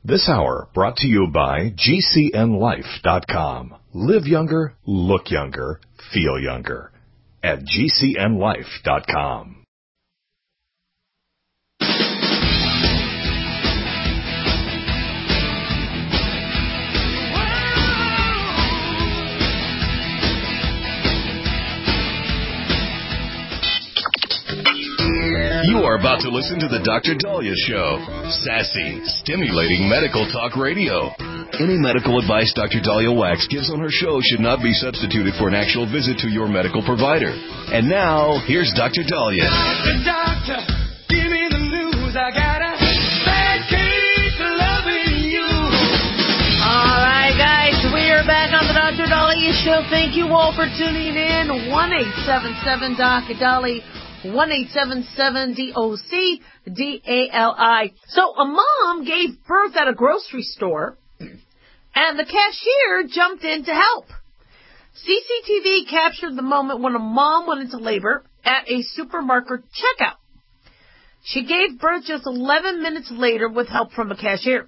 This hour brought to you by GCNLife.com. Live younger, look younger, feel younger at GCNLife.com. You are about to listen to the Dr. Daliah Show. Sassy, stimulating medical talk radio. Any medical advice Dr. Daliah Wax gives on her show should not be substituted for an actual visit to your medical provider. And now, here's Dr. Daliah. Doctor, give me the news. I got a bad case of loving you. All right, guys, we are back on the Dr. Daliah Show. Thank you all for tuning in. 1-877-Dr. Daliah. 1-877-DOC-DALI. So a mom gave birth at a grocery store, and the cashier jumped in to help. CCTV captured the moment when a mom went into labor at a supermarket checkout. She gave birth just 11 minutes later with help from a cashier.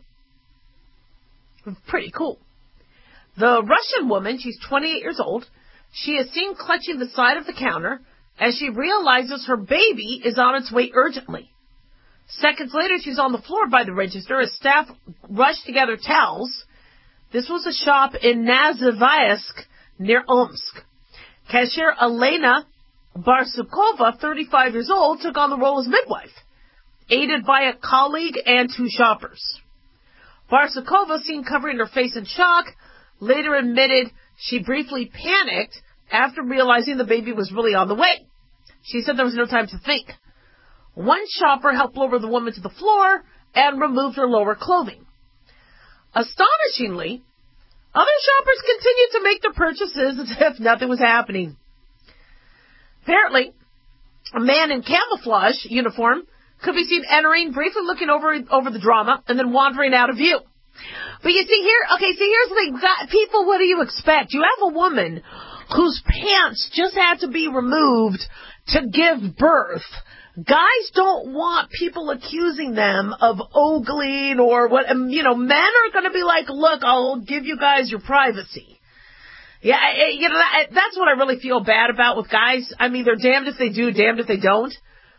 Pretty cool. The Russian woman, she's 28 years old, she is seen clutching the side of the counter as she realizes her baby is on its way urgently. Seconds later, she's on the floor by the register as staff rushed to gather towels. This was a shop in Nazarbayesk near Omsk. Cashier Elena Barsukova, 35 years old, took on the role as midwife, aided by a colleague and two shoppers. Barsukova, seen covering her face in shock, later admitted she briefly panicked after realizing the baby was really on the way. She said there was no time to think. One shopper helped lower the woman to the floor and removed her lower clothing. Astonishingly, other shoppers continued to make their purchases as if nothing was happening. Apparently, a man in camouflage uniform could be seen entering, briefly looking over the drama, and then wandering out of view. But you see here, here's the thing. People, what do you expect? You have a woman whose pants just had to be removed to give birth. Guys don't want people accusing them of ogling or what, men are going to be like, look, I'll give you guys your privacy. Yeah, that's what I really feel bad about with guys. I mean, they're damned if they do, damned if they don't.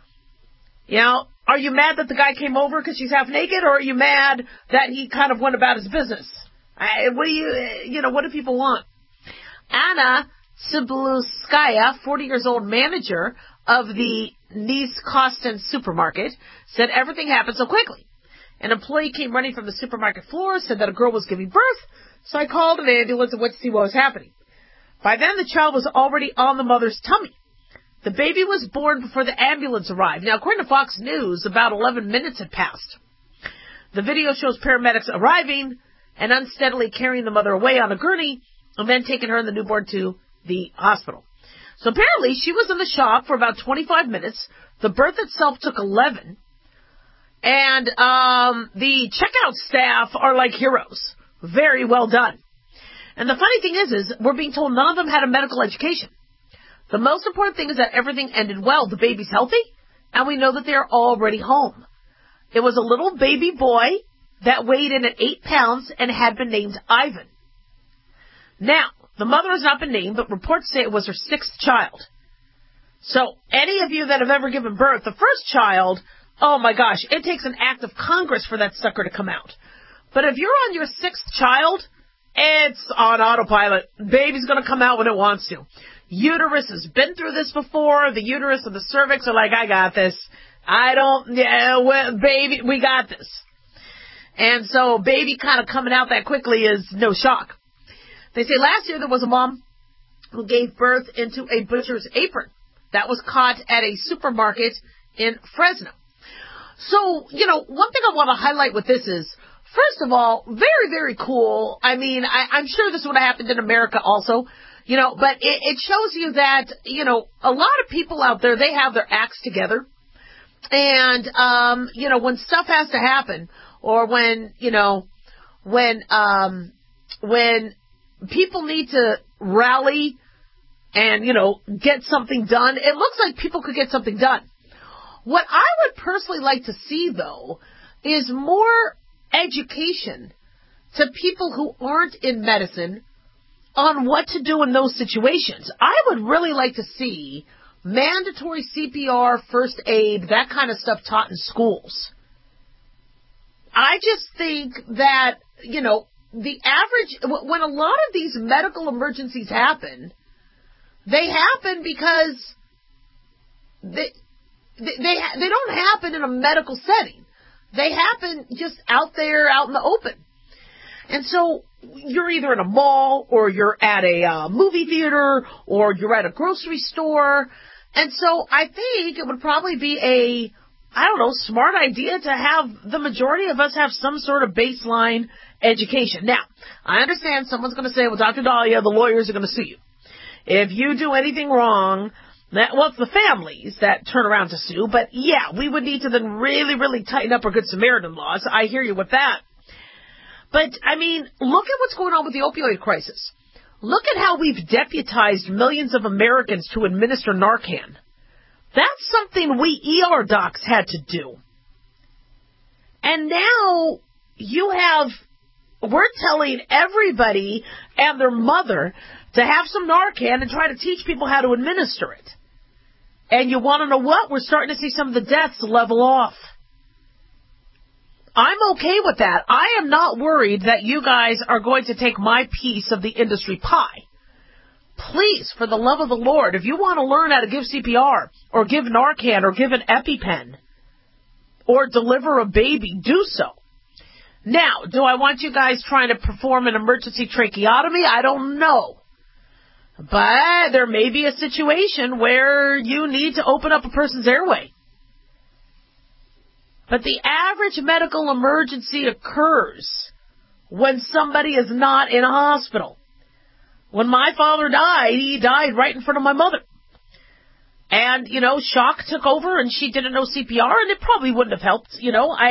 Are you mad that the guy came over because she's half naked, or are you mad that he kind of went about his business? What do people want? Anna Cybulskaya, 40 years old, manager of the Nice-Kosten supermarket, said everything happened so quickly. An employee came running from the supermarket floor, said that a girl was giving birth, so I called an ambulance and went to see what was happening. By then, the child was already on the mother's tummy. The baby was born before the ambulance arrived. Now, according to Fox News, about 11 minutes had passed. The video shows paramedics arriving and unsteadily carrying the mother away on a gurney and then taking her and the newborn to the hospital. So apparently she was in the shop for about 25 minutes. The birth itself took 11. And the checkout staff are like heroes. Very well done. And the funny thing is we're being told none of them had a medical education. The most important thing is that everything ended well. The baby's healthy, and we know that they're already home. It was a little baby boy that weighed in at 8 pounds and had been named Ivan. Now, the mother has not been named, but reports say it was her 6th child. So, any of you that have ever given birth, the first child, oh my gosh, it takes an act of Congress for that sucker to come out. But if you're on your 6th child, it's on autopilot. Baby's going to come out when it wants to. Uterus has been through this before. The uterus and the cervix are like, I got this. Baby, we got this. And so baby kind of coming out that quickly is no shock. They say last year there was a mom who gave birth into a butcher's apron that was caught at a supermarket in Fresno. So, one thing I want to highlight with this is, first of all, very, very cool. I mean, I'm sure this would have happened in America also, but it shows you that, a lot of people out there, they have their acts together. And, when stuff has to happen, or when people need to rally and, get something done, it looks like people could get something done. What I would personally like to see, though, is more education to people who aren't in medicine on what to do in those situations. I would really like to see mandatory CPR, first aid, that kind of stuff taught in schools. I just think that, the average, when a lot of these medical emergencies happen, they happen because they don't happen in a medical setting. They happen just out there, out in the open. And so you're either in a mall or you're at a movie theater or you're at a grocery store. And so I think it would probably be smart idea to have the majority of us have some sort of baseline education. Now, I understand someone's going to say, well, Dr. Dahlia, the lawyers are going to sue you. If you do anything wrong, it's the families that turn around to sue. But, yeah, we would need to then really, really tighten up our Good Samaritan laws. I hear you with that. But, look at what's going on with the opioid crisis. Look at how we've deputized millions of Americans to administer Narcan. That's something we ER docs had to do. And now we're telling everybody and their mother to have some Narcan and try to teach people how to administer it. And you want to know what? We're starting to see some of the deaths level off. I'm okay with that. I am not worried that you guys are going to take my piece of the industry pie. Please, for the love of the Lord, if you want to learn how to give CPR or give Narcan or give an EpiPen or deliver a baby, do so. Now, do I want you guys trying to perform an emergency tracheotomy? I don't know. But there may be a situation where you need to open up a person's airway. But the average medical emergency occurs when somebody is not in a hospital. When my father died, he died right in front of my mother. And, shock took over and she didn't know CPR and it probably wouldn't have helped. He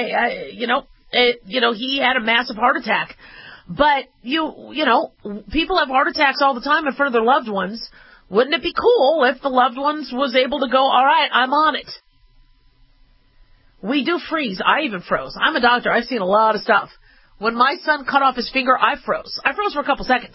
had a massive heart attack. But, people have heart attacks all the time in front of their loved ones. Wouldn't it be cool if the loved ones was able to go, all right, I'm on it. We do freeze. I even froze. I'm a doctor. I've seen a lot of stuff. When my son cut off his finger, I froze. I froze for a couple seconds.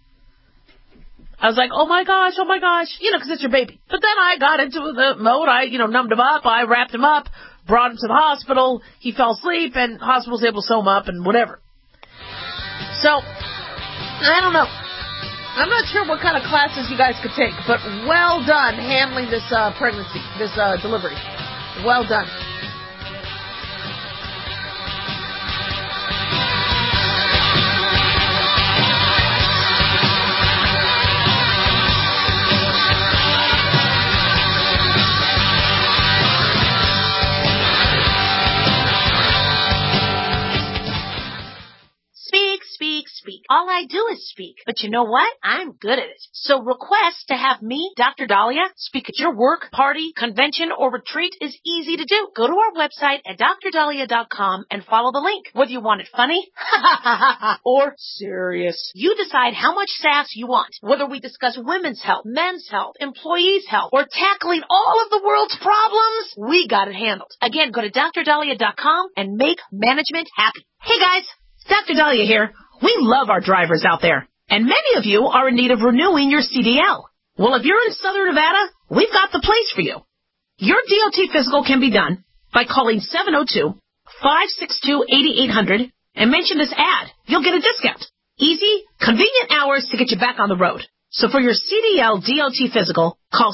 I was like, oh my gosh, because it's your baby. But then I got into the mode. I, numbed him up. I wrapped him up, brought him to the hospital. He fell asleep, and the hospital was able to sew him up and whatever. So, I don't know. I'm not sure what kind of classes you guys could take, but well done handling this pregnancy, this delivery. Well done. Speak. All I do is speak. But you know what? I'm good at it. So request to have me, Dr. Dahlia, speak at your work, party, convention, or retreat is easy to do. Go to our website at drdahlia.com and follow the link. Whether you want it funny or serious, you decide how much sass you want. Whether we discuss women's health, men's health, employees' health, or tackling all of the world's problems, we got it handled. Again, go to drdahlia.com and make management happy. Hey guys, Dr. Dahlia here. We love our drivers out there, and many of you are in need of renewing your CDL. Well, if you're in Southern Nevada, we've got the place for you. Your DOT physical can be done by calling 702-562-8800 and mention this ad. You'll get a discount. Easy, convenient hours to get you back on the road. So for your CDL DOT physical, call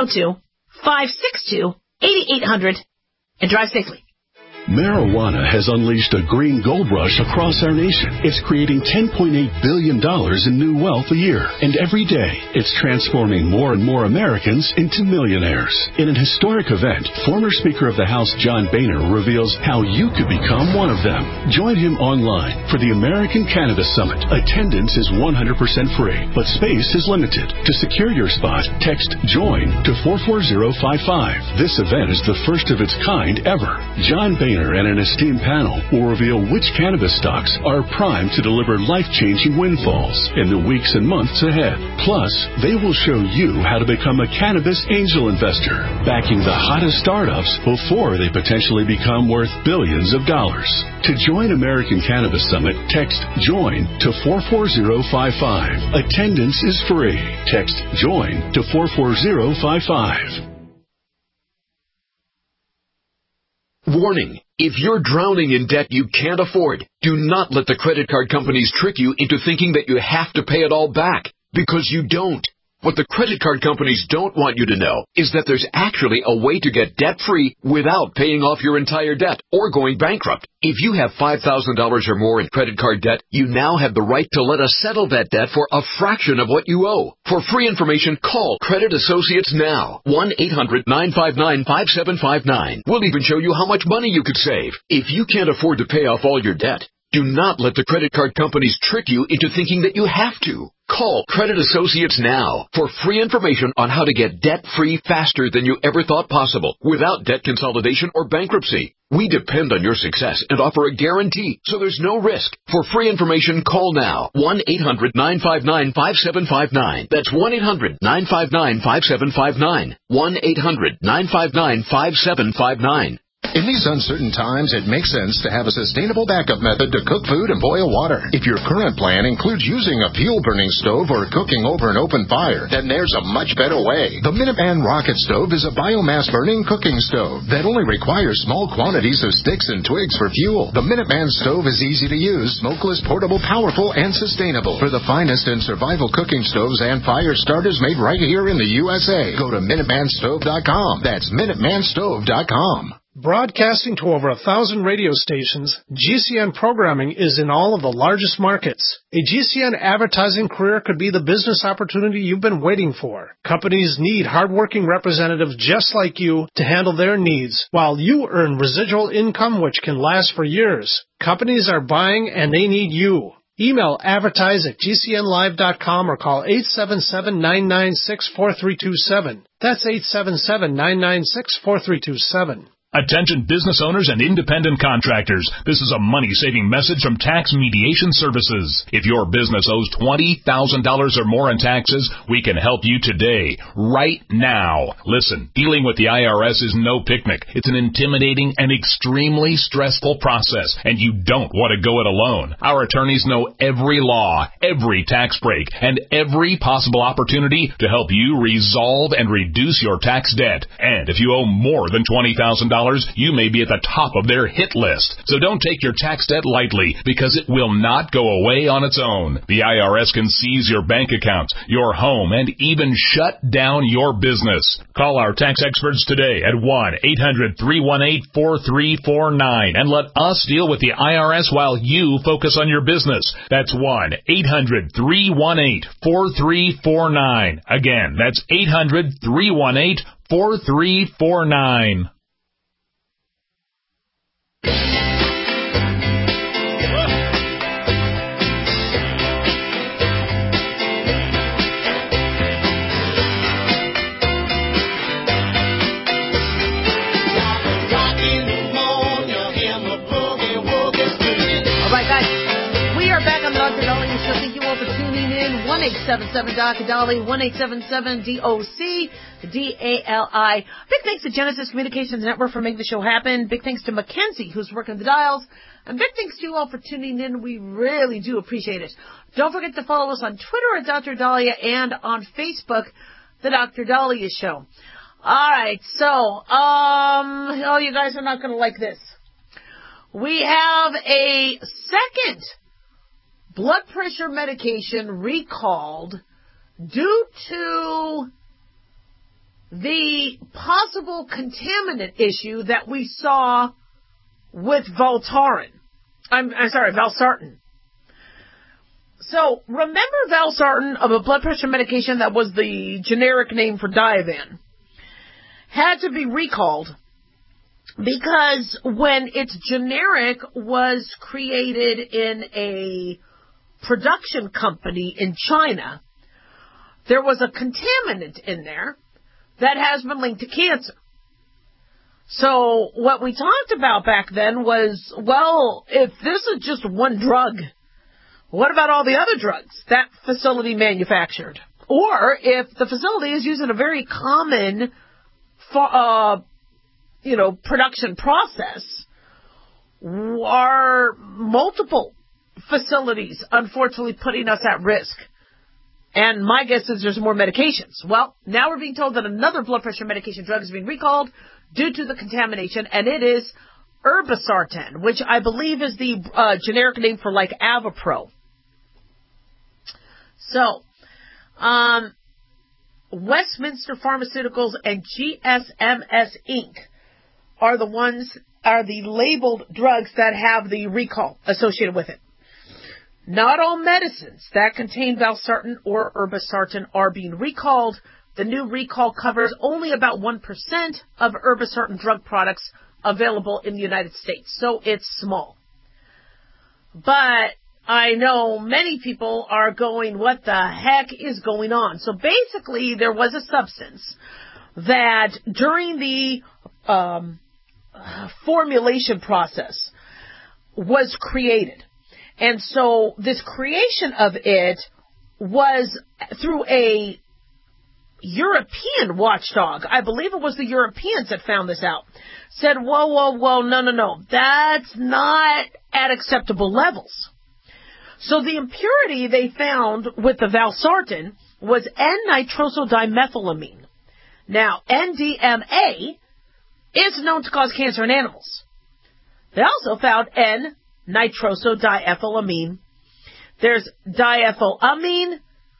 702-562-8800 and drive safely. Marijuana has unleashed a green gold rush across our nation. It's creating $10.8 billion in new wealth a year. And every day, it's transforming more and more Americans into millionaires. In an historic event, former Speaker of the House John Boehner reveals how you could become one of them. Join him online for the American Cannabis Summit. Attendance is 100% free, but space is limited. To secure your spot, text JOIN to 44055. This event is the first of its kind ever. John Boehner convener and an esteemed panel will reveal which cannabis stocks are primed to deliver life-changing windfalls in the weeks and months ahead. Plus, they will show you how to become a cannabis angel investor, backing the hottest startups before they potentially become worth billions of dollars. To join American Cannabis Summit, text JOIN to 44055. Attendance is free. Text JOIN to 44055. Warning. If you're drowning in debt you can't afford, do not let the credit card companies trick you into thinking that you have to pay it all back, because you don't. What the credit card companies don't want you to know is that there's actually a way to get debt-free without paying off your entire debt or going bankrupt. If you have $5,000 or more in credit card debt, you now have the right to let us settle that debt for a fraction of what you owe. For free information, call Credit Associates now. 1-800-959-5759. We'll even show you how much money you could save. If you can't afford to pay off all your debt, do not let the credit card companies trick you into thinking that you have to. Call Credit Associates now for free information on how to get debt-free faster than you ever thought possible without debt consolidation or bankruptcy. We depend on your success and offer a guarantee, so there's no risk. For free information, call now. 1-800-959-5759. That's 1-800-959-5759. 1-800-959-5759. In these uncertain times, it makes sense to have a sustainable backup method to cook food and boil water. If your current plan includes using a fuel-burning stove or cooking over an open fire, then there's a much better way. The Minuteman Rocket Stove is a biomass-burning cooking stove that only requires small quantities of sticks and twigs for fuel. The Minuteman Stove is easy to use, smokeless, portable, powerful, and sustainable. For the finest in survival cooking stoves and fire starters made right here in the USA, go to MinutemanStove.com. That's MinutemanStove.com. Broadcasting to over 1,000 radio stations, GCN programming is in all of the largest markets. A GCN advertising career could be the business opportunity you've been waiting for. Companies need hardworking representatives just like you to handle their needs, while you earn residual income which can last for years. Companies are buying and they need you. Email advertise@gcnlive.com or call 877-996-4327. That's 877-996-4327. Attention business owners and independent contractors. This is a money-saving message from Tax Mediation Services. If your business owes $20,000 or more in taxes, we can help you today, right now. Listen, dealing with the IRS is no picnic. It's an intimidating and extremely stressful process, and you don't want to go it alone. Our attorneys know every law, every tax break, and every possible opportunity to help you resolve and reduce your tax debt. And if you owe more than $20,000, you may be at the top of their hit list. So don't take your tax debt lightly, because it will not go away on its own. The IRS can seize your bank accounts, your home, and even shut down your business. Call our tax experts today at 1-800-318-4349 and let us deal with the IRS while you focus on your business. That's 1-800-318-4349. Again, that's 800-318-4349. $1-877-DOC-DALI, 1-877-DOC-DALI. Big thanks to Genesis Communications Network for making the show happen. Big thanks to Mackenzie, who's working the dials. And big thanks to you all for tuning in. We really do appreciate it. Don't forget to follow us on Twitter at Dr. Dahlia and on Facebook, The Dr. Dahlia Show. All right, so, you guys are not going to like this. We have a second blood pressure medication recalled due to the possible contaminant issue that we saw with Valsartan. So, remember Valsartan, of a blood pressure medication that was the generic name for Diovan, had to be recalled because when its generic was created in a production company in China, there was a contaminant in there that has been linked to cancer. So what we talked about back then was, well, if this is just one drug, what about all the other drugs that facility manufactured? Or if the facility is using a very common, production process, are multiple facilities unfortunately putting us at risk? And my guess is there's more medications. Well, now we're being told that another blood pressure medication drug is being recalled due to the contamination, and it is irbesartan, which I believe is the generic name for like Avapro. So, Westminster Pharmaceuticals and GSMS Inc. are the labeled drugs that have the recall associated with it. Not all medicines that contain valsartan or irbesartan are being recalled. The new recall covers only about 1% of irbesartan drug products available in the United States, so it's small. But I know many people are going, what the heck is going on? So basically, there was a substance that during the formulation process was created. And so this creation of it was through a European watchdog. I believe it was the Europeans that found this out. Said, whoa, no. That's not at acceptable levels. So the impurity they found with the valsartan was N-nitrosodimethylamine. Now, NDMA is known to cause cancer in animals. They also found N-nitrosodiethylamine. There's dimethylamine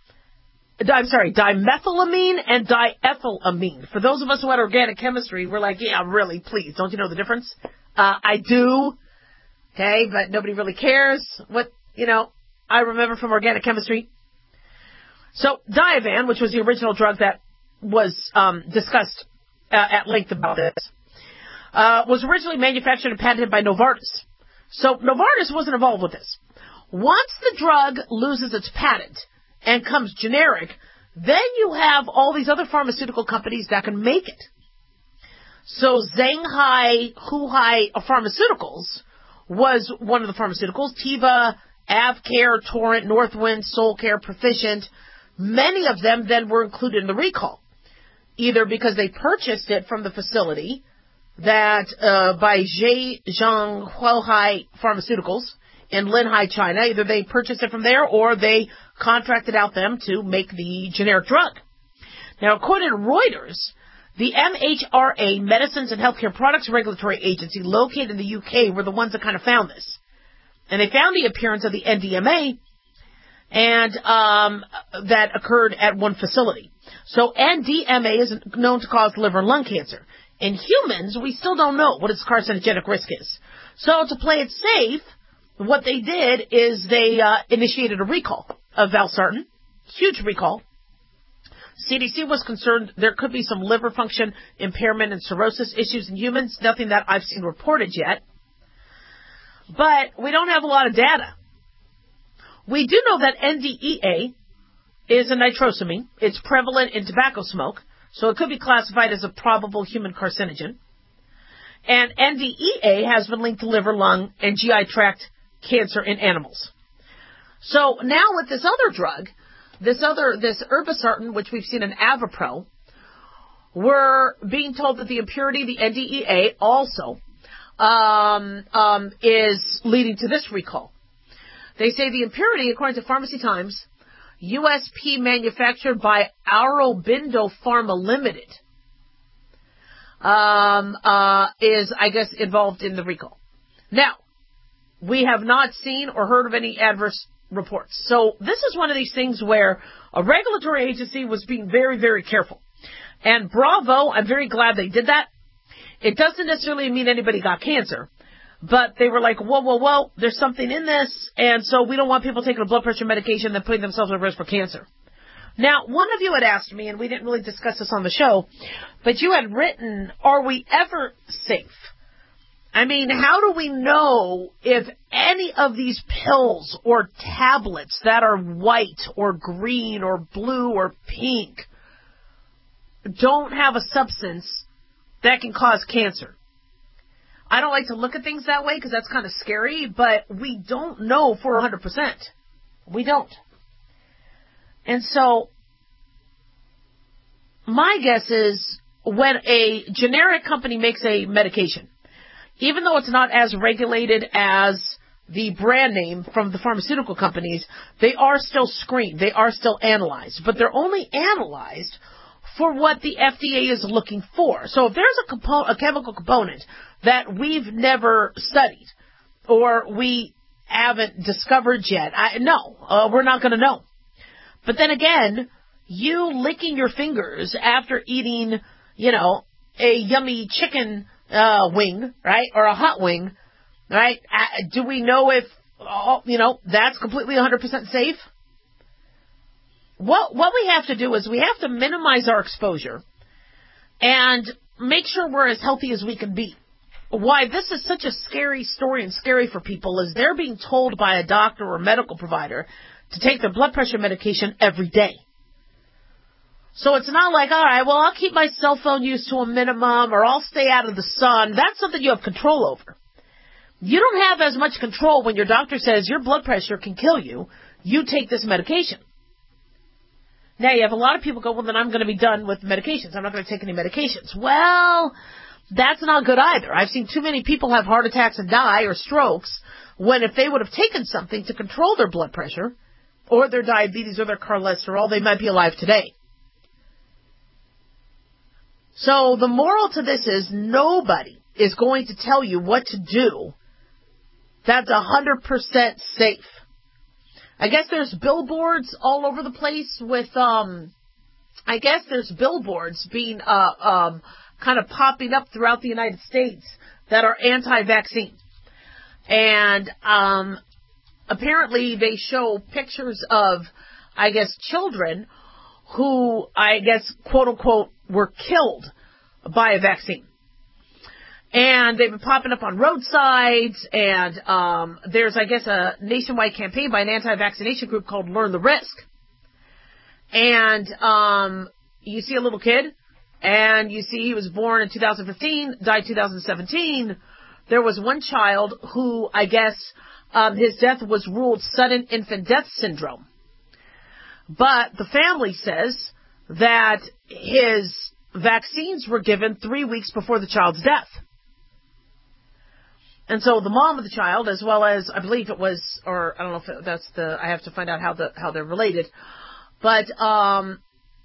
and diethylamine. For those of us who had organic chemistry, we're like, yeah, really, please, don't you know the difference? I do. Okay, but nobody really cares what, I remember from organic chemistry. So, Diovan, which was the original drug that was discussed at length about this, was originally manufactured and patented by Novartis. So, Novartis wasn't involved with this. Once the drug loses its patent and comes generic, then you have all these other pharmaceutical companies that can make it. So, Shanghai Huhai Pharmaceuticals was one of the pharmaceuticals. Teva, Avcare, Torrent, Northwind, Soulcare, Proficient. Many of them then were included in the recall, either because they purchased it from the facility that by Zhejiang Huhai Pharmaceuticals in Linhai, China. Either they purchased it from there or they contracted out them to make the generic drug. Now, according to Reuters, the MHRA, Medicines and Healthcare Products Regulatory Agency, located in the UK, were the ones that kind of found this. And they found the appearance of the NDMA and that occurred at one facility. So NDMA is known to cause liver and lung cancer. In humans, we still don't know what its carcinogenic risk is. So to play it safe, what they did is they initiated a recall of valsartan, huge recall. CDC was concerned there could be some liver function impairment and cirrhosis issues in humans, nothing that I've seen reported yet. But we don't have a lot of data. We do know that NDEA is a nitrosamine. It's prevalent in tobacco smoke, so it could be classified as a probable human carcinogen. And NDEA has been linked to liver, lung, and GI tract cancer in animals. So now with this other drug, this irbesartan, which we've seen in Avapro, we're being told that the impurity, the NDEA, also is leading to this recall. They say the impurity, according to Pharmacy Times, USP manufactured by Aurobindo Pharma Limited, is, I guess, involved in the recall. Now, we have not seen or heard of any adverse reports. So this is one of these things where a regulatory agency was being very, very careful. And bravo, I'm very glad they did that. It doesn't necessarily mean anybody got cancer, but they were like, whoa, there's something in this, and so we don't want people taking a blood pressure medication and putting themselves at risk for cancer. Now, one of you had asked me, and we didn't really discuss this on the show, but you had written, are we ever safe? I mean, how do we know if any of these pills or tablets that are white or green or blue or pink don't have a substance that can cause cancer. I don't like to look at things that way because that's kind of scary, but we don't know for 100%. We don't. And so my guess is when a generic company makes a medication, even though it's not as regulated as the brand name from the pharmaceutical companies, they are still screened. They are still analyzed. But they're only analyzed for what the FDA is looking for. So if there's a chemical component that we've never studied or we haven't discovered yet, we're not going to know. But then again, you licking your fingers after eating, a yummy chicken wing, right, or a hot wing, right? Do we know if, that's completely 100% safe? What we have to do is we have to minimize our exposure and make sure we're as healthy as we can be. Why this is such a scary story and scary for people is they're being told by a doctor or medical provider to take their blood pressure medication every day. So it's not like, all right, well, I'll keep my cell phone use to a minimum or I'll stay out of the sun. That's something you have control over. You don't have as much control when your doctor says your blood pressure can kill you. You take this medication. Now, you have a lot of people go, well, then I'm going to be done with medications. I'm not going to take any medications. Well, that's not good either. I've seen too many people have heart attacks and die or strokes when if they would have taken something to control their blood pressure or their diabetes or their cholesterol, they might be alive today. So the moral to this is nobody is going to tell you what to do that's 100% safe. I guess there's billboards all over the place with, I guess there's billboards being, kind of popping up throughout the United States that are anti-vaccine. And, apparently they show pictures of, I guess, children who, I guess, quote unquote, were killed by a vaccine. And they've been popping up on roadsides, and there's, I guess, a nationwide campaign by an anti-vaccination group called Learn the Risk. And you see a little kid, and you see he was born in 2015, died 2017. There was one child who, I guess, his death was ruled sudden infant death syndrome. But the family says that his vaccines were given 3 weeks before the child's death. And so the mom of the child, as well as, I believe it was, or I don't know if that's I have to find out how they're related. But, are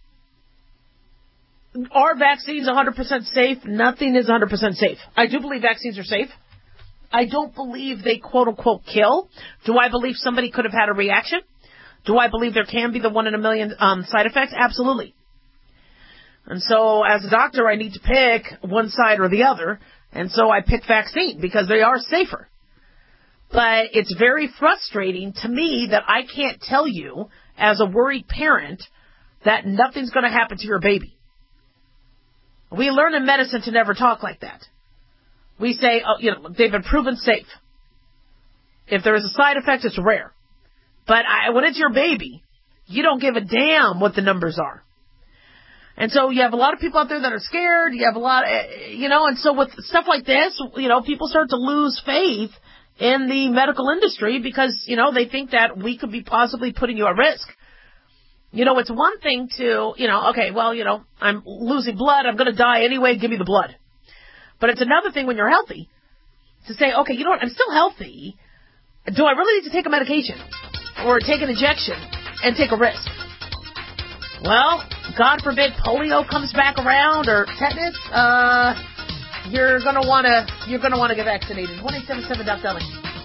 vaccines 100% safe? Nothing is 100% safe. I do believe vaccines are safe. I don't believe they quote unquote kill. Do I believe somebody could have had a reaction? Do I believe there can be the 1 in a million side effects? Absolutely. And so as a doctor, I need to pick one side or the other. And so I pick vaccine because they are safer. But it's very frustrating to me that I can't tell you as a worried parent that nothing's going to happen to your baby. We learn in medicine to never talk like that. We say, they've been proven safe. If there is a side effect, it's rare. But when it's your baby, you don't give a damn what the numbers are. And so you have a lot of people out there that are scared. You have a lot, and so with stuff like this, people start to lose faith in the medical industry because, they think that we could be possibly putting you at risk. It's one thing to, I'm losing blood. I'm going to die anyway. Give me the blood. But it's another thing when you're healthy to say, okay, you know what? I'm still healthy. Do I really need to take a medication or take an injection and take a risk? Well, God forbid polio comes back around or tetanus, you're gonna wanna get vaccinated. 1-877-DOC-DELI.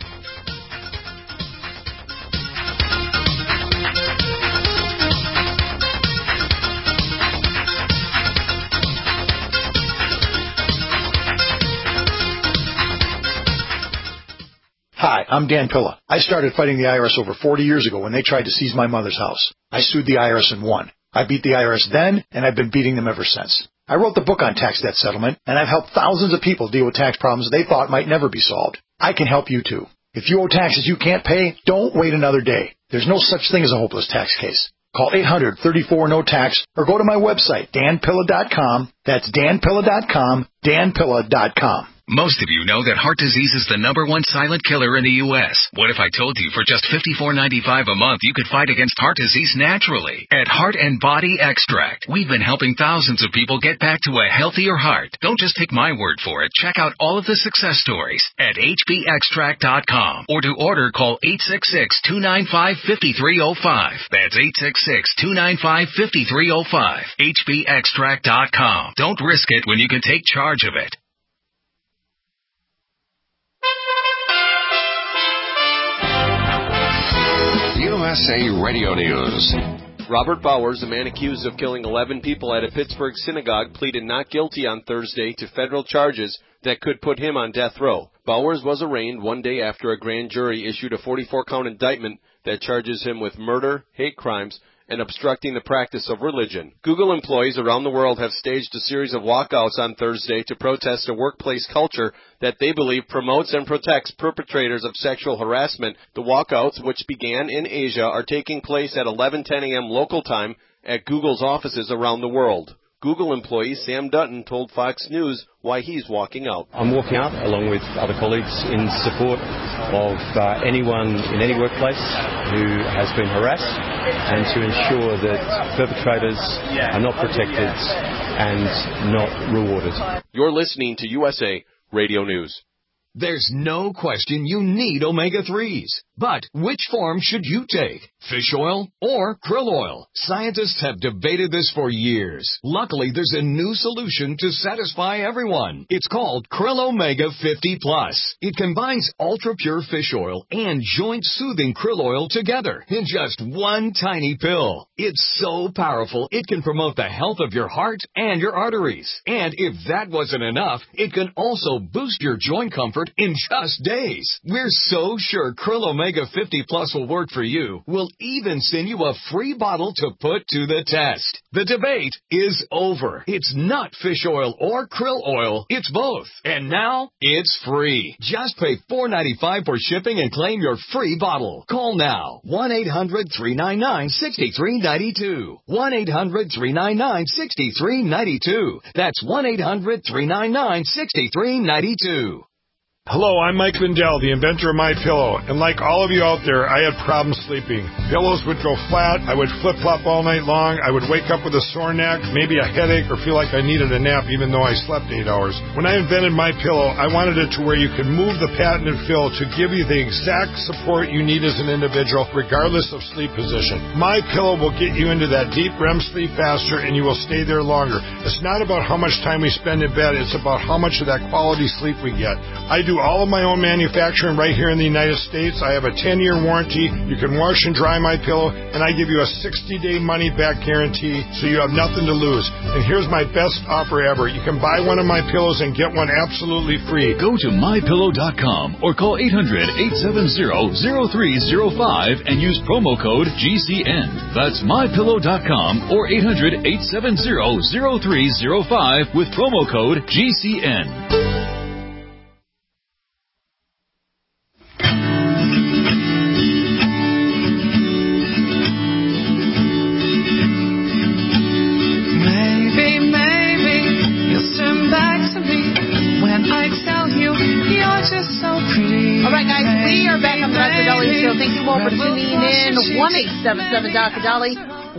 Hi, I'm Dan Pilla. I started fighting the IRS over 40 years ago when they tried to seize my mother's house. I sued the IRS and won. I beat the IRS then, and I've been beating them ever since. I wrote the book on tax debt settlement, and I've helped thousands of people deal with tax problems they thought might never be solved. I can help you too. If you owe taxes you can't pay, don't wait another day. There's no such thing as a hopeless tax case. Call 800-34-NO-TAX or go to my website, danpilla.com. That's danpilla.com, danpilla.com. Most of you know that heart disease is the #1 silent killer in the U.S. What if I told you for just $54.95 a month you could fight against heart disease naturally? At Heart and Body Extract, we've been helping thousands of people get back to a healthier heart. Don't just take my word for it. Check out all of the success stories at hbextract.com. Or to order, call 866-295-5305. That's 866-295-5305. hbextract.com. Don't risk it when you can take charge of it. USA Radio News. Robert Bowers, a man accused of killing 11 people at a Pittsburgh synagogue, pleaded not guilty on Thursday to federal charges that could put him on death row. Bowers was arraigned one day after a grand jury issued a 44-count indictment that charges him with murder, hate crimes, and obstructing the practice of religion. Google employees around the world have staged a series of walkouts on Thursday to protest a workplace culture that they believe promotes and protects perpetrators of sexual harassment. The walkouts, which began in Asia, are taking place at 11:10 a.m. local time at Google's offices around the world. Google employee Sam Dutton told Fox News why he's walking out. I'm walking out along with other colleagues in support of anyone in any workplace who has been harassed, and to ensure that perpetrators are not protected and not rewarded. You're listening to USA Radio News. There's no question you need omega-3s. But which form should you take? Fish oil or krill oil? Scientists have debated this for years. Luckily, there's a new solution to satisfy everyone. It's called Krill Omega 50 Plus. It combines ultra-pure fish oil and joint-soothing krill oil together in just one tiny pill. It's so powerful, it can promote the health of your heart and your arteries. And if that wasn't enough, it can also boost your joint comfort in just days. We're so sure Krill Omega 50 Plus will work for you. We'll even send you a free bottle to put to the test. The debate is over. It's not fish oil or krill oil. It's both. And now it's free. Just pay $4.95 for shipping and claim your free bottle. Call now. 1-800-399-6392. 1-800-399-6392. That's 1-800-399-6392. Hello, I'm Mike Lindell, the inventor of MyPillow, and like all of you out there, I had problems sleeping. Pillows would go flat, I would flip-flop all night long, I would wake up with a sore neck, maybe a headache, or feel like I needed a nap even though I slept 8 hours. When I invented MyPillow, I wanted it to where you could move the patented fill to give you the exact support you need as an individual, regardless of sleep position. MyPillow will get you into that deep REM sleep faster, and you will stay there longer. It's not about how much time we spend in bed, it's about how much of that quality sleep we get. I do all of my own manufacturing right here in the United States. I have a 10-year warranty. You can wash and dry my pillow, and I give you a 60-day money-back guarantee, so you have nothing to lose. And here's my best offer ever. You can buy one of my pillows and get one absolutely free. Go to MyPillow.com or call 800-870-0305 and use promo code GCN. That's MyPillow.com or 800-870-0305 with promo code GCN. Thank you all for tuning in. 1-877-Dr. Dolly,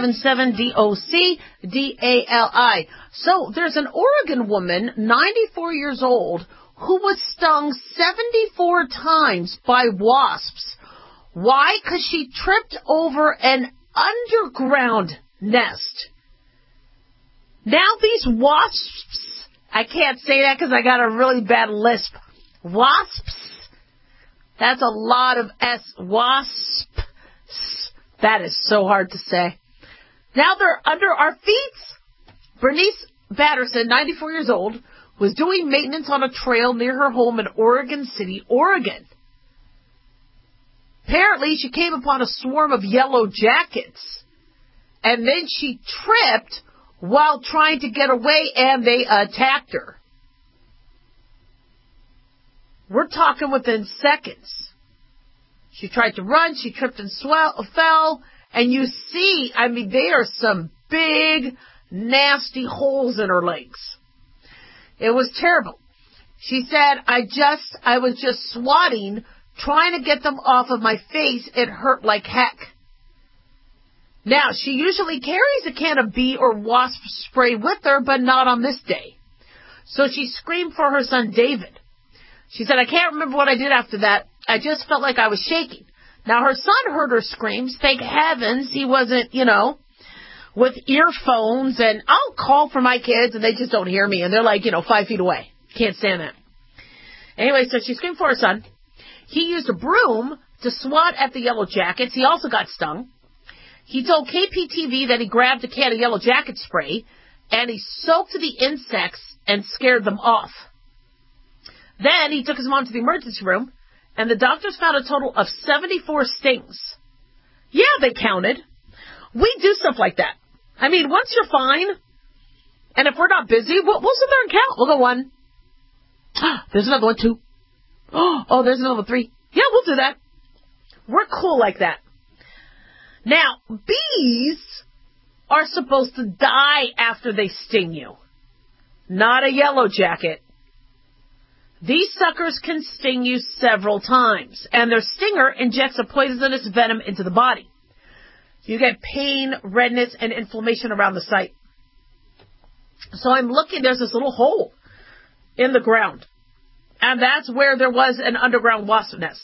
1-877-DOC-DALI. So there's an Oregon woman, 94 years old, who was stung 74 times by wasps. Why? Because she tripped over an underground nest. Now these wasps, I can't say that because I got a really bad lisp. Wasps? That's a lot of S. Wasp. That is so hard to say. Now they're under our feet. Bernice Batterson, 94 years old, was doing maintenance on a trail near her home in Oregon City, Oregon. Apparently, she came upon a swarm of yellow jackets. And then she tripped while trying to get away, and they attacked her. We're talking within seconds. She tried to run, she tripped and fell, And you see, I mean, there are some big, nasty holes in her legs. It was terrible. She said, I was just swatting, trying to get them off of my face. It hurt like heck. Now, she usually carries a can of bee or wasp spray with her, but not on this day. So she screamed for her son, David. She said, I can't remember what I did after that. I just felt like I was shaking. Now, her son heard her screams. Thank heavens he wasn't, with earphones. And I'll call for my kids, and they just don't hear me. And they're like, 5 feet away. Can't stand that. Anyway, so she screamed for her son. He used a broom to swat at the Yellow Jackets. He also got stung. He told KPTV that he grabbed a can of Yellow Jacket spray, and he soaked the insects and scared them off. Then he took his mom to the emergency room, and the doctors found a total of 74 stings. Yeah, they counted. We do stuff like that. I mean, once you're fine, and if we're not busy, we'll sit there and count. We'll go 1. There's another 1, 2. Oh, there's another 3. Yeah, we'll do that. We're cool like that. Now, bees are supposed to die after they sting you. Not a yellow jacket. These suckers can sting you several times, and their stinger injects a poisonous venom into the body. You get pain, redness, and inflammation around the site. So I'm looking, there's this little hole in the ground, and that's where there was an underground wasp nest.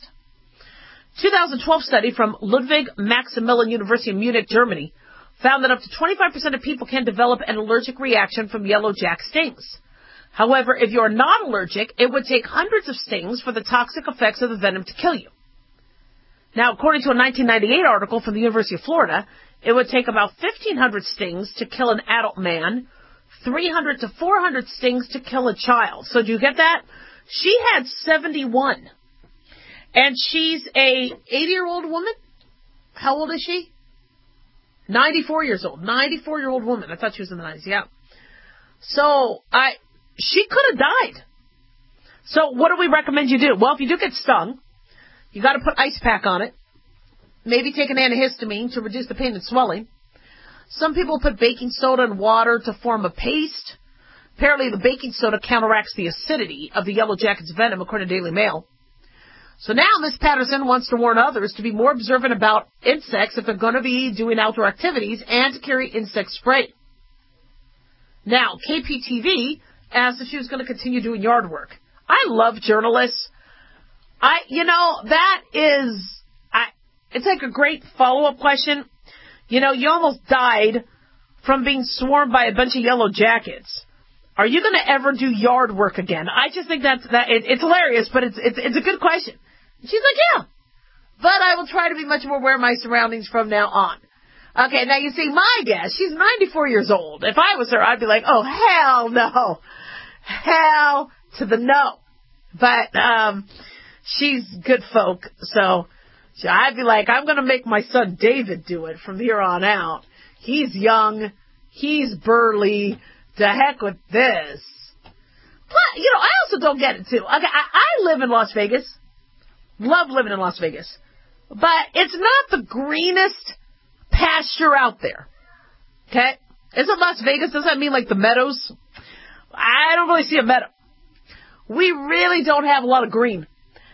2012 study from Ludwig Maximilian University in Munich, Germany, found that up to 25% of people can develop an allergic reaction from yellow jack stings. However, if you're not allergic, it would take hundreds of stings for the toxic effects of the venom to kill you. Now, according to a 1998 article from the University of Florida, it would take about 1,500 stings to kill an adult man, 300 to 400 stings to kill a child. So do you get that? She had 71. And she's a 80-year-old woman. How old is she? 94 years old. 94-year-old woman. I thought she was in the 90s. Yeah. So she could have died. So what do we recommend you do? Well, if you do get stung, you got to put ice pack on it. Maybe take an antihistamine to reduce the pain and swelling. Some people put baking soda and water to form a paste. Apparently, the baking soda counteracts the acidity of the yellow jacket's venom, according to Daily Mail. So now Ms. Patterson wants to warn others to be more observant about insects if they're going to be doing outdoor activities and to carry insect spray. Now, KPTV asked if she was going to continue doing yard work. I love journalists. It's like a great follow-up question. You almost died from being swarmed by a bunch of yellow jackets. Are you going to ever do yard work again? I just think it's hilarious, but it's a good question. And she's like, yeah, but I will try to be much more aware of my surroundings from now on. Okay, now you see my guess. She's 94 years old. If I was her, I'd be like, oh, hell no. Hell to the no. But she's good folk, so I'd be like, I'm going to make my son David do it from here on out. He's young. He's burly. To heck with this. But, I also don't get it, too. Okay, I live in Las Vegas. Love living in Las Vegas. But it's not the greenest pasture out there. Okay? Isn't Las Vegas, does that mean like the meadows? I don't really see a meadow. We really don't have a lot of green.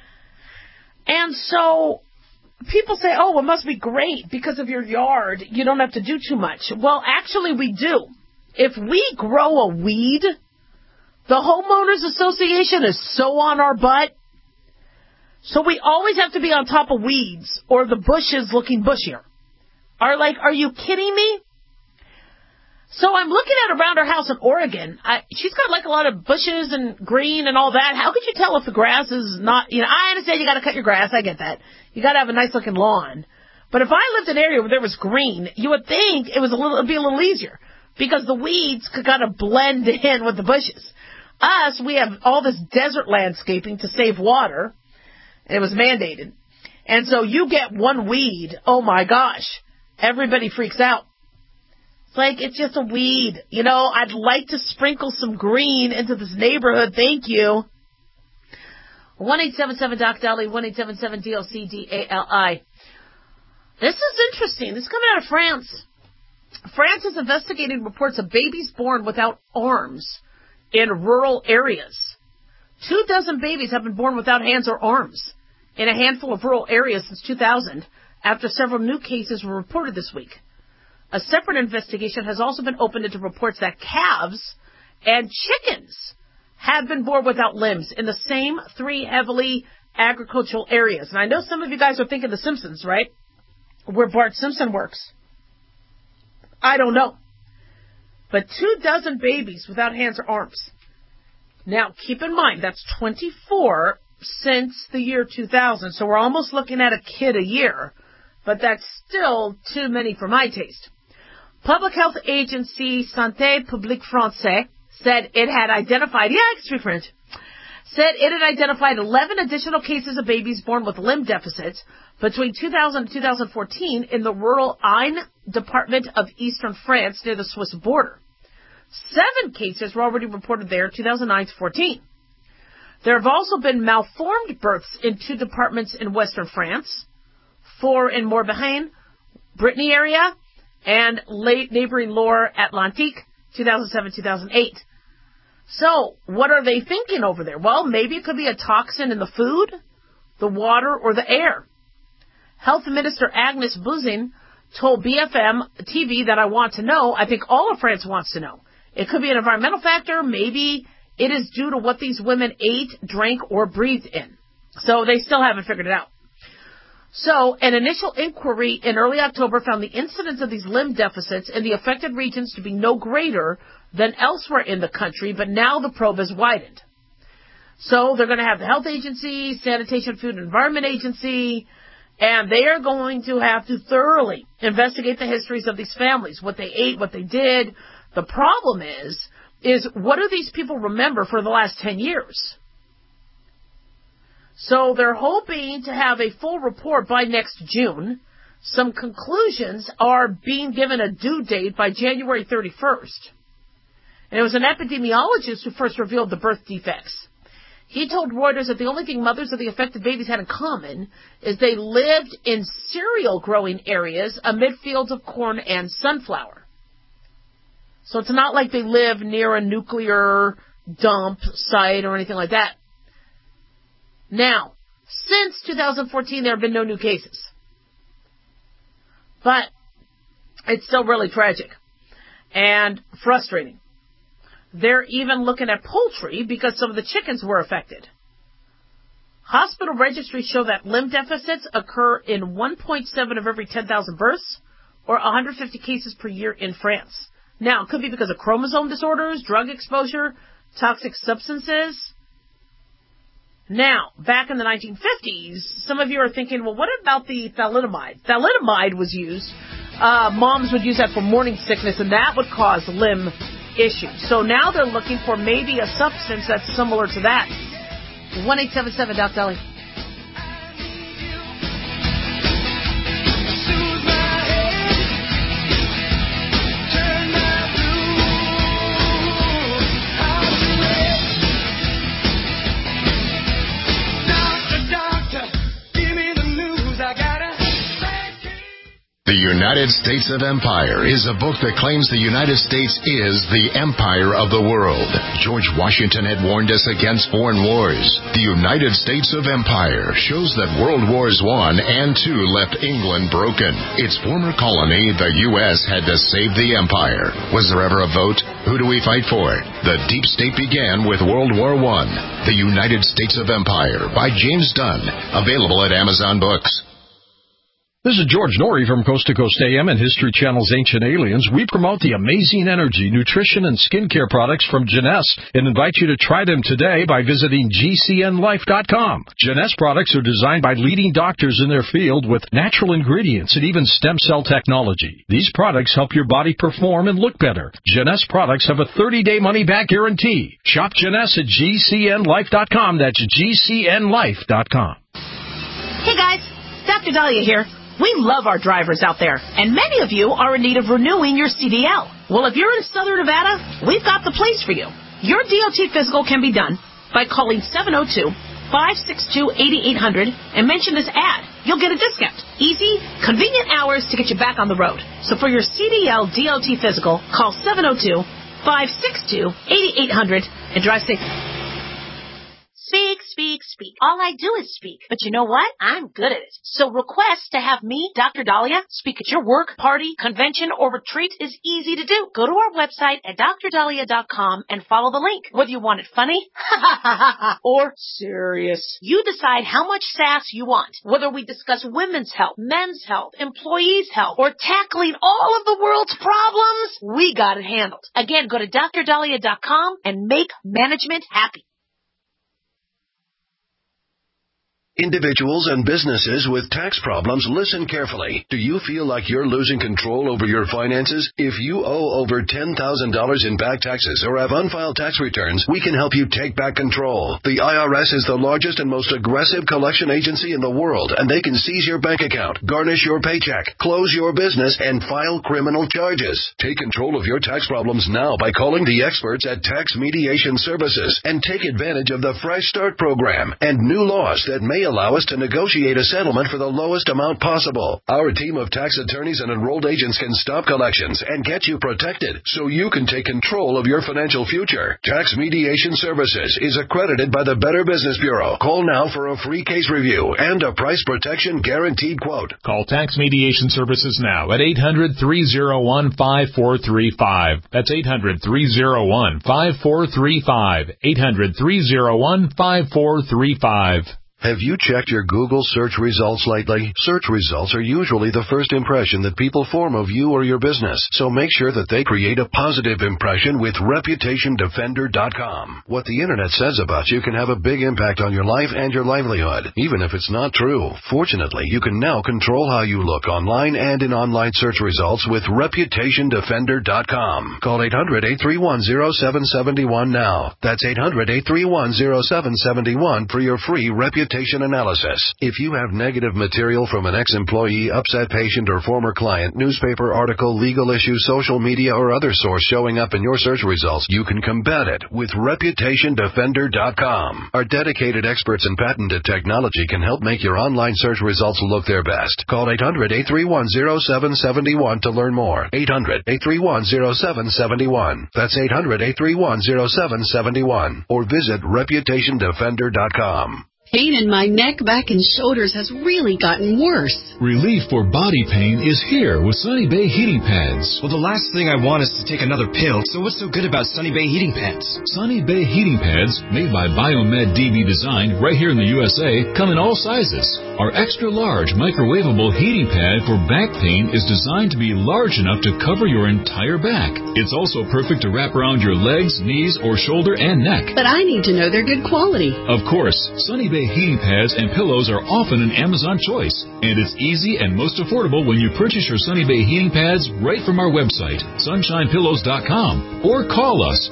And so people say, oh, it must be great because of your yard. You don't have to do too much. Well, actually, we do. If we grow a weed, the homeowners association is so on our butt. So we always have to be on top of weeds or the bushes looking bushier. Are you kidding me? So I'm looking at around her house in Oregon. She's got like a lot of bushes and green and all that. How could you tell if the grass is not, I understand you got to cut your grass. I get that. You got to have a nice looking lawn. But if I lived in an area where there was green, you would think it'd be a little easier. Because the weeds could kind of blend in with the bushes. Us, we have all this desert landscaping to save water. And it was mandated. And so you get one weed, oh my gosh, everybody freaks out. It's like, it's just a weed. I'd like to sprinkle some green into this neighborhood. Thank you. 1-877-DOC-DALI, 1-877-DOC-DALI. This is interesting. This is coming out of France. France is investigating reports of babies born without arms in rural areas. 24 babies have been born without hands or arms in a handful of rural areas since 2000, after several new cases were reported this week. A separate investigation has also been opened into reports that calves and chickens have been born without limbs in the same 3 heavily agricultural areas. And I know some of you guys are thinking The Simpsons, right? Where Bart Simpson works. I don't know. But 24 babies without hands or arms. Now, keep in mind, that's 24 since the year 2000. So we're almost looking at a kid a year. But that's still too many for my taste. Public health agency Santé Publique Française said it had identified, said it had identified 11 additional cases of babies born with limb deficits between 2000 and 2014 in the rural Ain department of eastern France near the Swiss border. 7 cases were already reported there, 2009 to 14. There have also been malformed births in 2 departments in western France, 4 in Morbihan, Brittany area, and neighboring Loire Atlantique, 2007-2008. So, what are they thinking over there? Well, maybe it could be a toxin in the food, the water, or the air. Health Minister Agnes Buzyn told BFM TV that I want to know. I think all of France wants to know. It could be an environmental factor. Maybe it is due to what these women ate, drank, or breathed in. So they still haven't figured it out. So an initial inquiry in early October found the incidence of these limb deficits in the affected regions to be no greater than elsewhere in the country, but now the probe has widened. So they're going to have the Health Agency, Sanitation, Food and Environment Agency, and they are going to have to thoroughly investigate the histories of these families, what they ate, what they did. The problem is what do these people remember for the last 10 years? So they're hoping to have a full report by next June. Some conclusions are being given a due date by January 31st. And it was an epidemiologist who first revealed the birth defects. He told Reuters that the only thing mothers of the affected babies had in common is they lived in cereal growing areas amid fields of corn and sunflower. So it's not like they live near a nuclear dump site or anything like that. Now, since 2014, there have been no new cases. But it's still really tragic and frustrating. They're even looking at poultry because some of the chickens were affected. Hospital registries show that limb deficits occur in 1.7 of every 10,000 births, or 150 cases per year in France. Now, it could be because of chromosome disorders, drug exposure, toxic substances. Now, back in the 1950s, some of you are thinking, well, what about the thalidomide? Thalidomide was used. Moms would use that for morning sickness, and that would cause limb issues. So now they're looking for maybe a substance that's similar to that. 1-877-DOC-DOLLY. The United States of Empire is a book that claims the United States is the empire of the world. George Washington had warned us against foreign wars. The United States of Empire shows that World Wars I and II left England broken. Its former colony, the U.S., had to save the empire. Was there ever a vote? Who do we fight for? The deep state began with World War I. The United States of Empire by James Dunn. Available at Amazon Books. This is George Norrie from Coast to Coast AM and History Channel's Ancient Aliens. We promote the amazing energy, nutrition, and skincare products from Jeunesse and invite you to try them today by visiting GCNlife.com. Jeunesse products are designed by leading doctors in their field with natural ingredients and even stem cell technology. These products help your body perform and look better. Jeunesse products have a 30-day money-back guarantee. Shop Jeunesse at GCNlife.com. That's GCNlife.com. Hey guys, Dr. Dahlia here. We love our drivers out there, and many of you are in need of renewing your CDL. Well, if you're in Southern Nevada, we've got the place for you. Your DOT physical can be done by calling 702-562-8800 and mention this ad. you'll get a discount. Easy, convenient hours to get you back on the road. So for your CDL DOT physical, call 702-562-8800 and drive safe. Speak, speak, speak. All I do is speak. But you know what? I'm good at it. So request to have me, Dr. Dahlia, speak at your work, party, convention, or retreat is easy to do. Go to our website at drdahlia.com and follow the link. Whether you want it funny or serious, you decide how much sass you want. Whether we discuss women's health, men's health, employees' health, or tackling all of the world's problems, we got it handled. Again, go to drdahlia.com and make management happy. Individuals and businesses with tax problems, listen carefully. Do you feel like you're losing control over your finances? If you owe over $10,000 in back taxes or have unfiled tax returns, we can help you take back control. The IRS is the largest and most aggressive collection agency in the world, and they can seize your bank account, garnish your paycheck, close your business, and file criminal charges. Take control of your tax problems now by calling the experts at Tax Mediation Services and take advantage of the Fresh Start program and new laws that may allow us to negotiate a settlement for the lowest amount possible. Our team of tax attorneys and enrolled agents can stop collections and get you protected so you can take control of your financial future. Tax Mediation Services is accredited by the Better Business Bureau. Call now for a free case review and a price protection guaranteed quote. Call Tax Mediation Services now at 800-301-5435. That's 800-301-5435. 800-301-5435. Have you checked your Google search results lately? Search results are usually the first impression that people form of you or your business, so make sure that they create a positive impression with ReputationDefender.com. What the Internet says about you can have a big impact on your life and your livelihood, even if it's not true. Fortunately, you can now control how you look online and in online search results with ReputationDefender.com. Call 800-831-0771 now. That's 800-831-0771 for your free reputation analysis. If you have negative material from an ex-employee, upset patient, or former client, newspaper article, legal issue, social media, or other source showing up in your search results, you can combat it with ReputationDefender.com. Our dedicated experts in patented technology can help make your online search results look their best. Call 800-831-0771 to learn more. 800-831-0771. That's 800-831-0771. Or visit ReputationDefender.com. Pain in my neck, back, and shoulders has really gotten worse. Relief for body pain is here with Sunny Bay Heating Pads. Well, the last thing I want is to take another pill, so what's so good about Sunny Bay Heating Pads? Sunny Bay Heating Pads, made by Biomed DB Design right here in the USA, come in all sizes. Our extra-large microwavable heating pad for back pain is designed to be large enough to cover your entire back. It's also perfect to wrap around your legs, knees, or shoulder and neck. But I need to know they're good quality. Of course, Sunny Bay heating pads and pillows are often an Amazon choice, and it's easy and most affordable when you purchase your Sunny Bay heating pads right from our website, sunshinepillows.com, or call us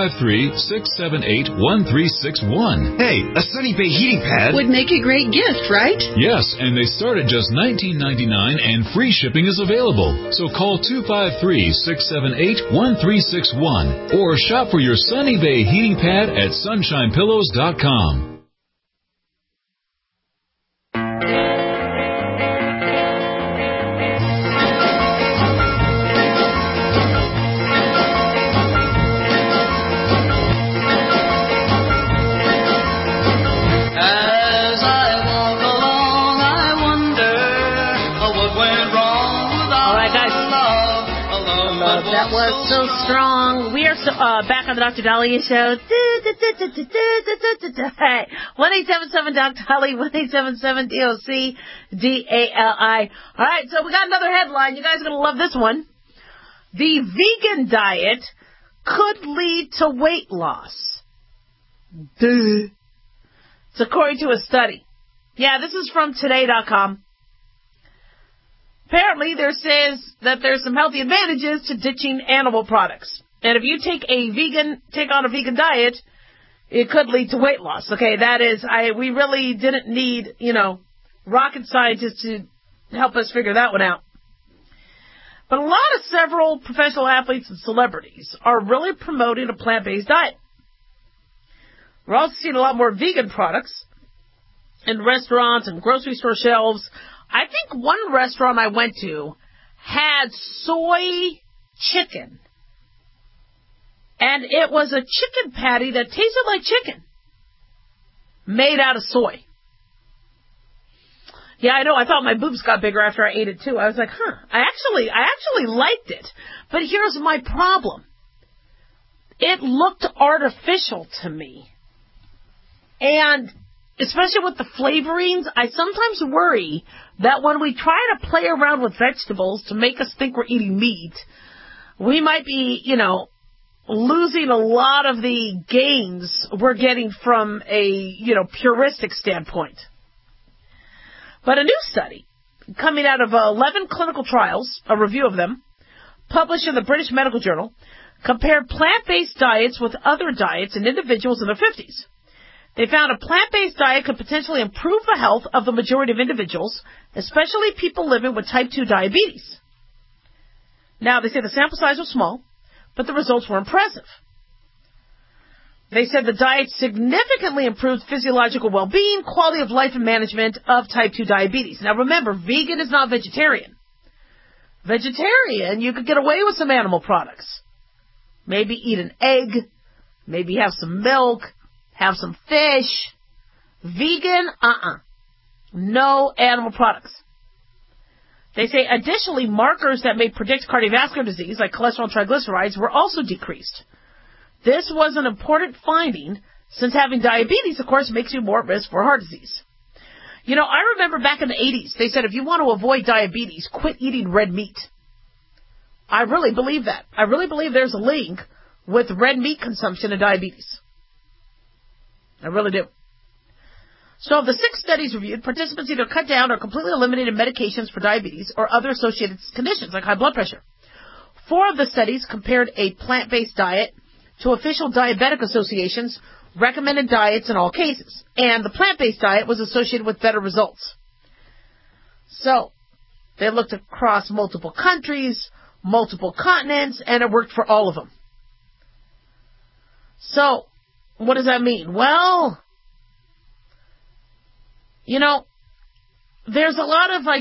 253-678-1361. Hey, a Sunny Bay heating pad would make a great gift, right? Yes, and they start at just $19.99 and free shipping is available. So call 253-678-1361 or shop for your Sunny Bay heating pad at sunshinepillows.com. That was so strong. We are back on the Dr. Dahlia Show. Hey, 1-877-DOC-DALI, 1-877-DOC-DALI. All right, so we got another headline. You guys are going to love this one. The vegan diet could lead to weight loss. It's according to a study. Yeah, this is from Today.com. Apparently, there says that there's some healthy advantages to ditching animal products. And if you take on a vegan diet, it could lead to weight loss. Okay, that is, we really didn't need, rocket scientists to help us figure that one out. But several professional athletes and celebrities are really promoting a plant-based diet. We're also seeing a lot more vegan products. in restaurants and grocery store shelves. I think one restaurant I went to had soy chicken. And it was a chicken patty that tasted like chicken, made out of soy. Yeah, I know. I thought my boobs got bigger after I ate it too. I was like, I actually liked it. But here's my problem. It looked artificial to me. And especially with the flavorings, I sometimes worry that when we try to play around with vegetables to make us think we're eating meat, we might be, losing a lot of the gains we're getting from a, puristic standpoint. But a new study coming out of 11 clinical trials, a review of them, published in the British Medical Journal, compared plant-based diets with other diets in individuals in their 50s. They found a plant-based diet could potentially improve the health of the majority of individuals, especially people living with type 2 diabetes. Now, they say the sample size was small, but the results were impressive. They said the diet significantly improved physiological well-being, quality of life, and management of type 2 diabetes. Now remember, vegan is not vegetarian. Vegetarian, you could get away with some animal products. Maybe eat an egg, maybe have some milk, have some fish. Vegan, no animal products. They say additionally, markers that may predict cardiovascular disease, like cholesterol and triglycerides, were also decreased. This was an important finding, since having diabetes, of course, makes you more at risk for heart disease. I remember back in the 80s, they said if you want to avoid diabetes, quit eating red meat. I really believe that. I really believe there's a link with red meat consumption and diabetes. I really do. So of the 6 studies reviewed, participants either cut down or completely eliminated medications for diabetes or other associated conditions like high blood pressure. 4 of the studies compared a plant-based diet to official diabetic associations recommended diets in all cases, and the plant-based diet was associated with better results. So, they looked across multiple countries, multiple continents, and it worked for all of them. So, what does that mean? Well, there's a lot of,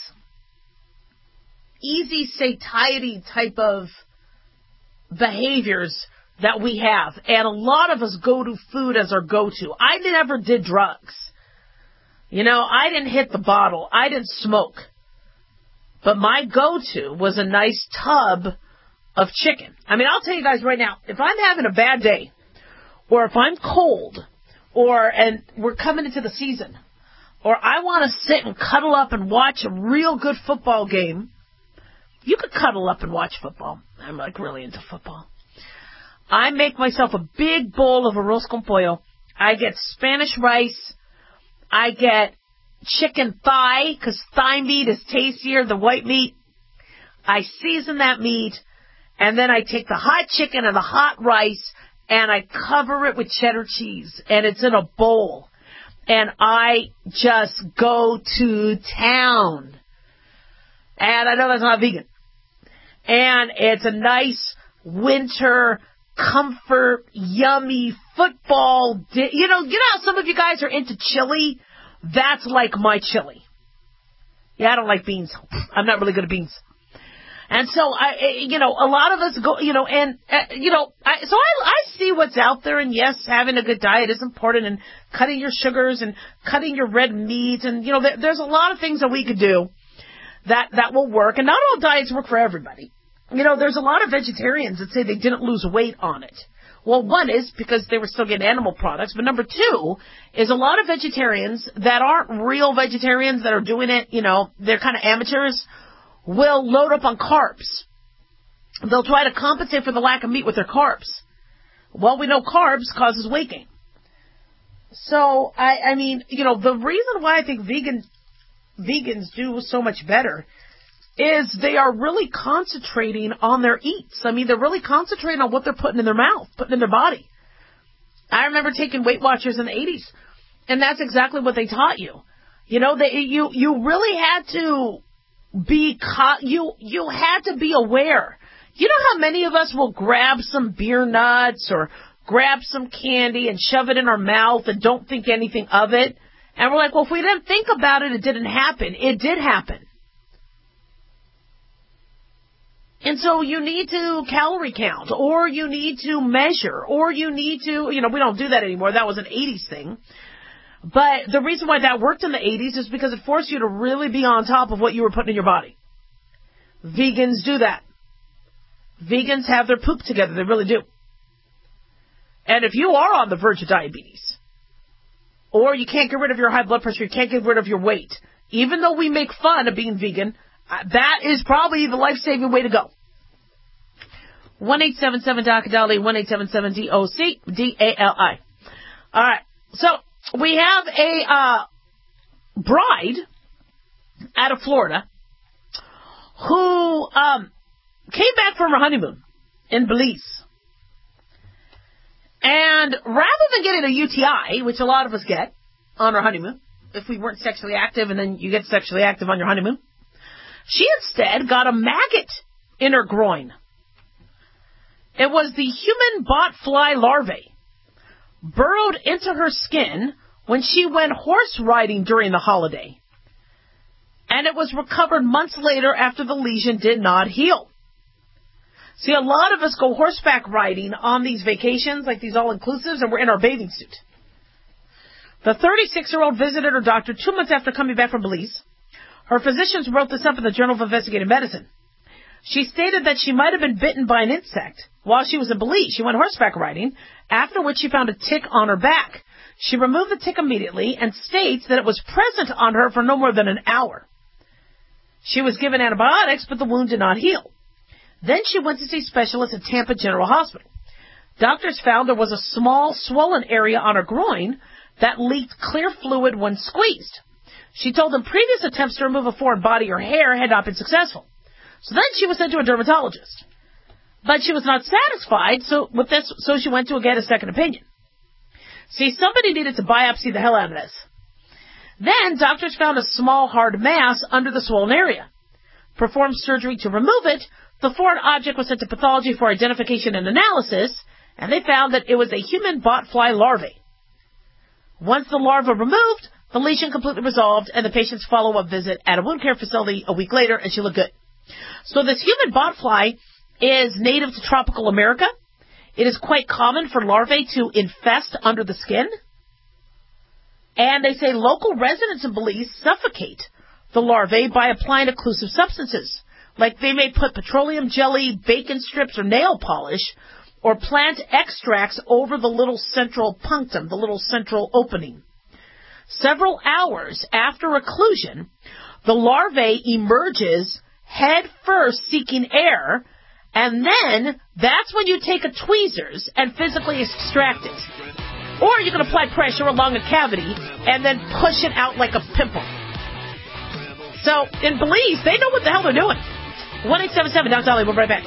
easy satiety type of behaviors that we have, and a lot of us go to food as our go-to. I never did drugs. I didn't hit the bottle. I didn't smoke. But my go-to was a nice tub of chicken. I'll tell you guys right now, if I'm having a bad day, or if I'm cold, and we're coming into the season, or I want to sit and cuddle up and watch a real good football game, you could cuddle up and watch football. I'm really into football. I make myself a big bowl of arroz con pollo. I get Spanish rice. I get chicken thigh, because thigh meat is tastier than white meat. I season that meat, and then I take the hot chicken and the hot rice, and I cover it with cheddar cheese, and it's in a bowl. And I just go to town. And I know that's not vegan. And it's a nice winter comfort, yummy football. You know how some of you guys are into chili? That's like my chili. Yeah, I don't like beans. I'm not really good at beans. And so, a lot of us go, I see what's out there, and yes, having a good diet is important, and cutting your sugars and cutting your red meat, and, there's a lot of things that we could do that will work, and not all diets work for everybody. There's a lot of vegetarians that say they didn't lose weight on it. Well, one is because they were still getting animal products, but number 2 is a lot of vegetarians that aren't real vegetarians that are doing it, they're kind of amateurs, will load up on carbs. They'll try to compensate for the lack of meat with their carbs. Well, we know carbs causes weight gain. So, the reason why I think vegans do so much better is they are really concentrating on their eats. They're really concentrating on what they're putting in their mouth, putting in their body. I remember taking Weight Watchers in the 80s, and that's exactly what they taught you. You really had to be you had to be aware. You know how many of us will grab some beer nuts or grab some candy and shove it in our mouth and don't think anything of it, And we're like, well, if we didn't think about it, it didn't happen. It did happen. And so you need to calorie count, or you need to measure, or you need to, we don't do that anymore. That was an 80s thing. But the reason why that worked in the 80s is because it forced you to really be on top of what you were putting in your body. Vegans do that. Vegans have their poop together. They really do. And if you are on the verge of diabetes, or you can't get rid of your high blood pressure, you can't get rid of your weight, even though we make fun of being vegan, that is probably the life-saving way to go. 1-877-DOC-DALI, 1-877-DOC-DALI. All right. So we have a bride out of Florida who came back from her honeymoon in Belize. And rather than getting a UTI, which a lot of us get on our honeymoon, if we weren't sexually active and then you get sexually active on your honeymoon, she instead got a maggot in her groin. It was the human botfly larvae burrowed into her skin when she went horse riding during the holiday. And it was recovered months later after the lesion did not heal. See, a lot of us go horseback riding on these vacations, like these all-inclusives, and we're in our bathing suit. The 36-year-old visited her doctor 2 months after coming back from Belize. Her physicians wrote this up in the Journal of Investigative Medicine. She stated that she might have been bitten by an insect while she was in Belize. She went horseback riding, after which she found a tick on her back. She removed the tick immediately and states that it was present on her for no more than an hour. She was given antibiotics, but the wound did not heal. Then she went to see specialists at Tampa General Hospital. Doctors found there was a small swollen area on her groin that leaked clear fluid when squeezed. She told them previous attempts to remove a foreign body or hair had not been successful. So then she was sent to a dermatologist. But she was not satisfied so she went to get a second opinion. See, somebody needed to biopsy the hell out of this. Then doctors found a small hard mass under the swollen area. Performed surgery to remove it. The foreign object was sent to pathology for identification and analysis, and they found that it was a human botfly larvae. Once the larva removed, the lesion completely resolved, and the patient's follow-up visit at a wound care facility a week later, and she looked good. So this human botfly is native to tropical America. It is quite common for larvae to infest under the skin. And they say local residents in Belize suffocate the larvae by applying occlusive substances. Like they may put petroleum jelly, bacon strips, or nail polish, or plant extracts over the little central punctum, the little central opening. Several hours after occlusion, the larvae emerges head first seeking air, and then that's when you take a tweezers and physically extract it. Or you can apply pressure along a cavity and then push it out like a pimple. So in Belize, they know what the hell they're doing. 1-877-DOC-DOLLY. We'll be right back.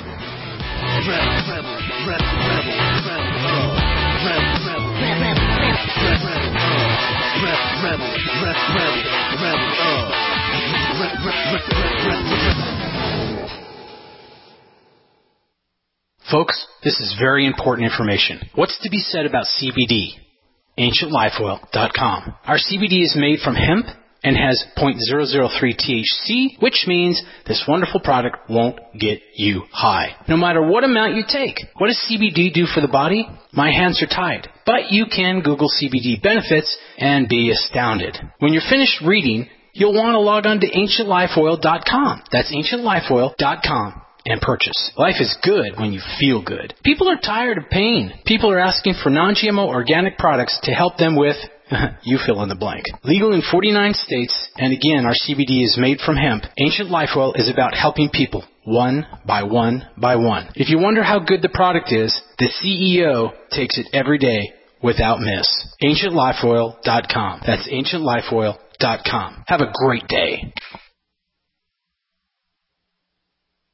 Folks, this is very important information. What's to be said about CBD? AncientLifeOil.com. Our CBD is made from hemp and has 0.003 THC, which means this wonderful product won't get you high, no matter what amount you take. What does CBD do for the body? My hands are tied. But you can Google CBD benefits and be astounded. When you're finished reading, you'll want to log on to AncientLifeOil.com. That's AncientLifeOil.com. And purchase. Life is good when you feel good. People are tired of pain. People are asking for non-GMO organic products to help them with, you fill in the blank. Legal in 49 states, and again, our CBD is made from hemp. Ancient Life Oil is about helping people one by one by one. If you wonder how good the product is, the CEO takes it every day without miss. AncientLifeOil.com. That's AncientLifeOil.com. Have a great day.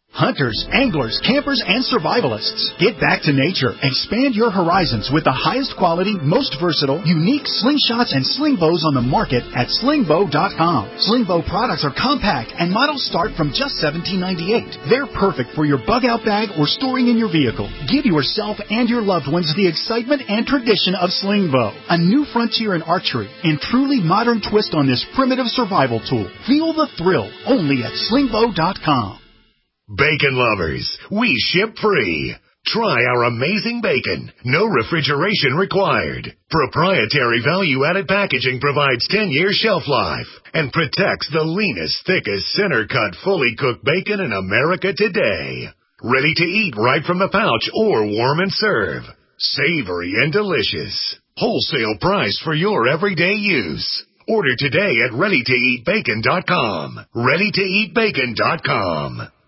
Hunters, anglers, campers, and survivalists, get back to nature. Expand your horizons with the highest quality, most versatile, unique slingshots and sling bows on the market at slingbow.com. Slingbow products are compact and models start from just $17.98. They're perfect for your bug out bag or storing in your vehicle. Give yourself and your loved ones the excitement and tradition of Slingbow, a new frontier in archery and truly modern twist on this primitive survival tool. Feel the thrill only at slingbow.com. Bacon lovers, we ship free. Try our amazing bacon. No refrigeration required. Proprietary value-added packaging provides 10-year shelf life and protects the leanest, thickest, center-cut, fully cooked bacon in America today. Ready to eat right from the pouch or warm and serve. Savory and delicious. Wholesale price for your everyday use. Order today at ReadyToEatBacon.com. ReadyToEatBacon.com.